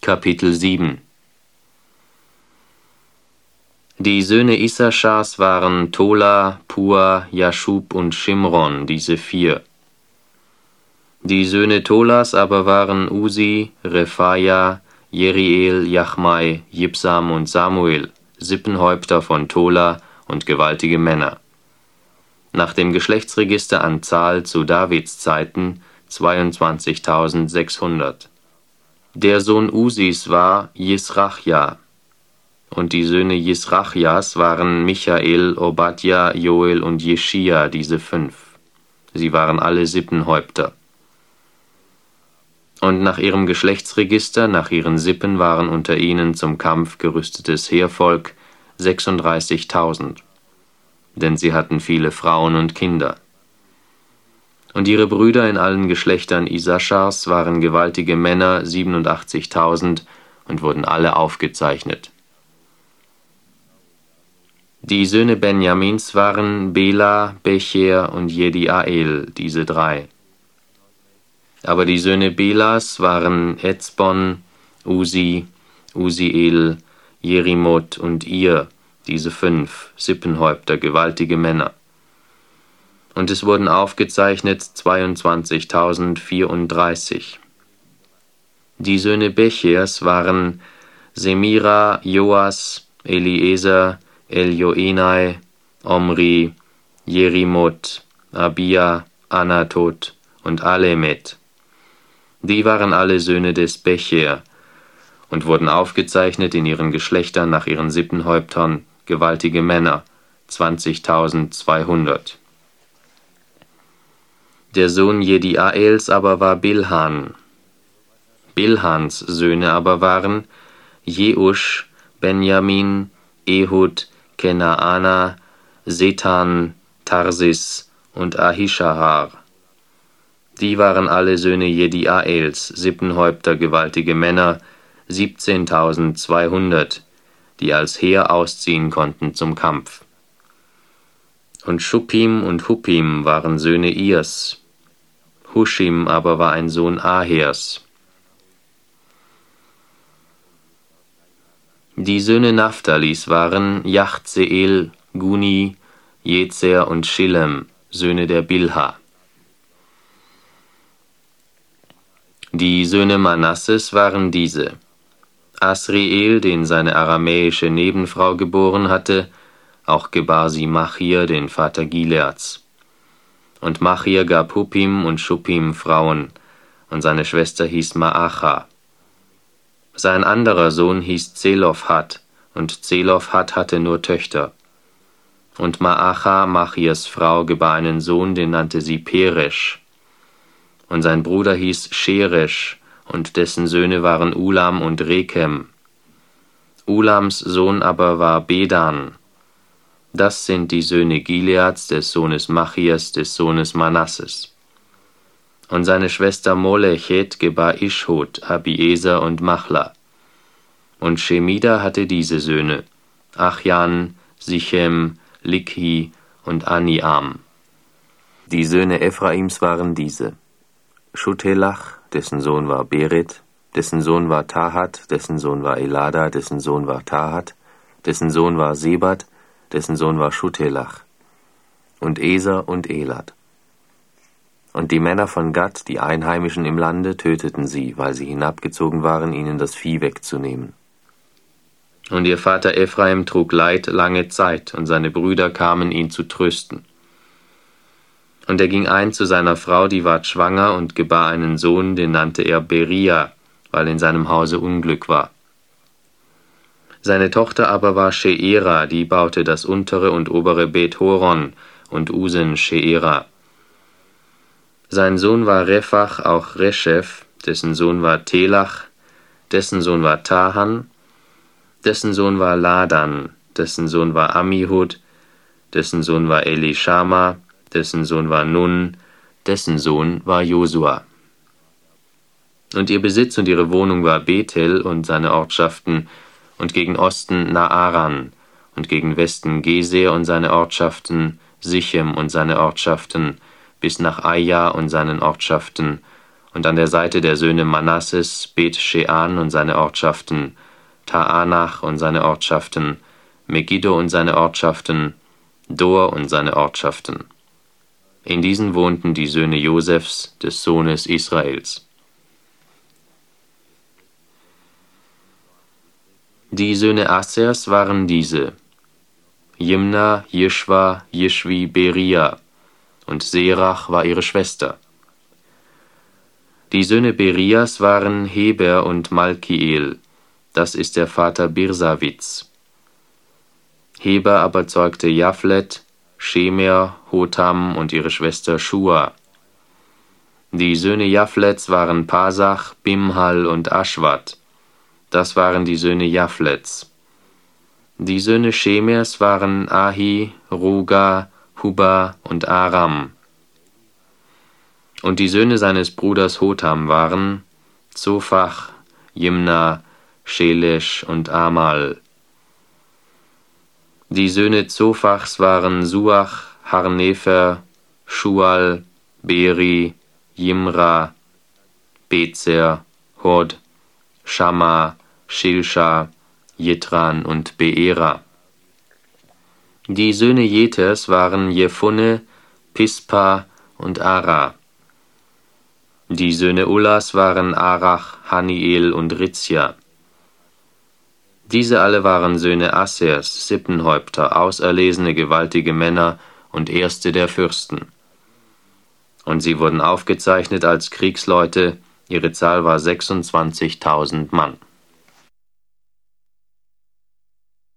Kapitel 7. Die Söhne Issaschars waren Tola, Pua, Jaschub und Schimron, diese 4. Die Söhne Tolas aber waren Usi, Rephaja, Jeriel, Jachmai, Jibsam und Samuel, Sippenhäupter von Tola und gewaltige Männer. Nach dem Geschlechtsregister an Zahl zu Davids Zeiten 22.600. Der Sohn Usis war Jisrachja, und die Söhne Jisrachjas waren Michael, Obadja, Joel und Jeschia, diese 5. Sie waren alle Sippenhäupter. Und nach ihrem Geschlechtsregister, nach ihren Sippen waren unter ihnen zum Kampf gerüstetes Heervolk 36.000, denn sie hatten viele Frauen und Kinder. Und ihre Brüder in allen Geschlechtern Issaschars waren gewaltige Männer 87.000 und wurden alle aufgezeichnet. Die Söhne Benjamins waren Bela, Becher und Jediael, diese 3. Aber die Söhne Belas waren Ezbon, Usi, Usiel, Jerimoth und Ir, diese 5, Sippenhäupter, gewaltige Männer. Und es wurden aufgezeichnet 22.034. Die Söhne Bechers waren Semira, Joas, Eliezer, Eljoenai, Omri, Jerimoth, Abia, Anatot und Alemet. Die waren alle Söhne des Becher und wurden aufgezeichnet in ihren Geschlechtern nach ihren Sippenhäuptern, gewaltige Männer, 20.200. Der Sohn Jediaels aber war Bilhan. Bilhans Söhne aber waren Jeusch, Benjamin, Ehud, Kenaana, Setan, Tarsis und Ahishahar. Die waren alle Söhne Jediaels, Sippenhäupter, gewaltige Männer, 17.200, die als Heer ausziehen konnten zum Kampf. Und Schuppim und Huppim waren Söhne Irs. Huschim aber war ein Sohn Ahers. Die Söhne Naphtalis waren Jachzeel, Guni, Jezer und Schillem, Söhne der Bilha. Die Söhne Manasses waren diese: Asriel, den seine aramäische Nebenfrau geboren hatte, auch gebar sie Machir, den Vater Gileads. Und Machir gab Huppim und Schuppim Frauen, und seine Schwester hieß Maacha. Sein anderer Sohn hieß Zelophat, und Zelophat hatte nur Töchter. Und Maacha, Machirs Frau, gebar einen Sohn, den nannte sie Peresch. Und sein Bruder hieß Sheresh, und dessen Söhne waren Ulam und Rekem. Ulams Sohn aber war Bedan. Das sind die Söhne Gileads, des Sohnes Machirs, des Sohnes Manasses. Und seine Schwester Molechet gebar Ischhod, Abiezer und Machla. Und Shemida hatte diese Söhne: Achjan, Sichem, Likhi und Aniam. Die Söhne Ephraims waren diese: Schuthelach, dessen Sohn war Beret, dessen Sohn war Tahat, dessen Sohn war Elada, dessen Sohn war Tahat, dessen Sohn war Sebat, dessen Sohn war Schuthelach, und Eser und Elad. Und die Männer von Gad, die Einheimischen im Lande, töteten sie, weil sie hinabgezogen waren, ihnen das Vieh wegzunehmen. Und ihr Vater Ephraim trug Leid lange Zeit, und seine Brüder kamen, ihn zu trösten. Und er ging ein zu seiner Frau, die ward schwanger, und gebar einen Sohn, den nannte er Beria, weil in seinem Hause Unglück war. Seine Tochter aber war Sheera, die baute das untere und obere Bet Horon, und Usen Sheera. Sein Sohn war Rephach, auch Reshef, dessen Sohn war Telach, dessen Sohn war Tahan, dessen Sohn war Ladan, dessen Sohn war Ammihud, dessen Sohn war Elishama, dessen Sohn war Nun, dessen Sohn war Josua. Und ihr Besitz und ihre Wohnung war Bethel und seine Ortschaften, und gegen Osten Naaran, und gegen Westen Geser und seine Ortschaften, Sichem und seine Ortschaften, bis nach Aja und seinen Ortschaften, und an der Seite der Söhne Manasses Bet-Shean und seine Ortschaften, Taanach und seine Ortschaften, Megiddo und seine Ortschaften, Dor und seine Ortschaften. In diesen wohnten die Söhne Josefs, des Sohnes Israels. Die Söhne Assers waren diese: Jimna, Jischwa, Jischwi, Beria, und Serach war ihre Schwester. Die Söhne Berias waren Heber und Malkiel, das ist der Vater Birsawits. Heber aber zeugte Japhlet, Shemer, Hotam und ihre Schwester Schua. Die Söhne Japhlets waren Pasach, Bimhal und Aschwat, das waren die Söhne Japhlets. Die Söhne Shemers waren Ahi, Ruga, Huba und Aram. Und die Söhne seines Bruders Hotam waren Zophach, Jimna, Shelesh und Amal. Die Söhne Zophachs waren Suach, Harnefer, Schual, Beri, Jimra, Bezer, Hod, Schamma, Shilsha, Jitran und Beera. Die Söhne Jeters waren Jephunne, Pispa und Ara. Die Söhne Ullas waren Arach, Haniel und Ritzja. Diese alle waren Söhne Assers, Sippenhäupter, auserlesene gewaltige Männer und Erste der Fürsten. Und sie wurden aufgezeichnet als Kriegsleute, ihre Zahl war 26.000 Mann.